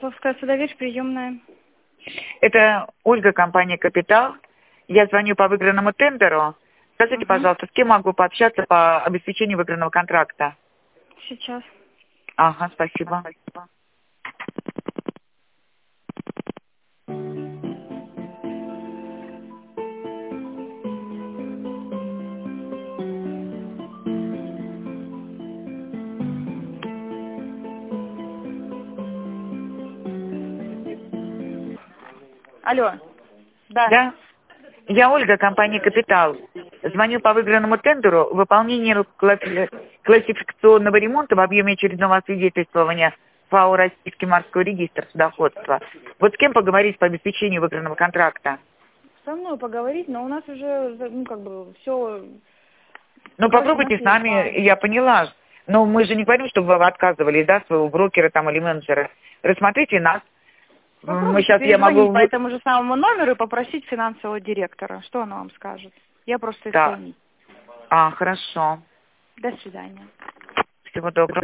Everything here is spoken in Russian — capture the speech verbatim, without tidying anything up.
Пловская Судович, приемная. Это Ольга, компания «Капитал». Я звоню по выигранному тендеру. Скажите, Угу. пожалуйста, с кем могу пообщаться по обеспечению выигранного контракта? Сейчас. Ага, спасибо. Алло. Да. Да? Я Ольга, компания «Капитал». Звоню по выигранному тендеру выполнение класс- классификационного ремонта в объеме очередного освидетельствования ФАО «Российский морской регистр судоходства». Вот с кем поговорить по обеспечению выигранного контракта? Со мной поговорить, но у нас уже, ну, как бы, все... Ну, попробуйте с нами, я поняла. Но мы же не говорим, чтобы вы отказывались, да, своего брокера там или менеджера. Рассмотрите нас. Мы сейчас, я могу... по этому же самому номеру и попросить финансового директора. Что она вам скажет? Я просто Да. исполнитель. А, хорошо. До свидания. Всего доброго.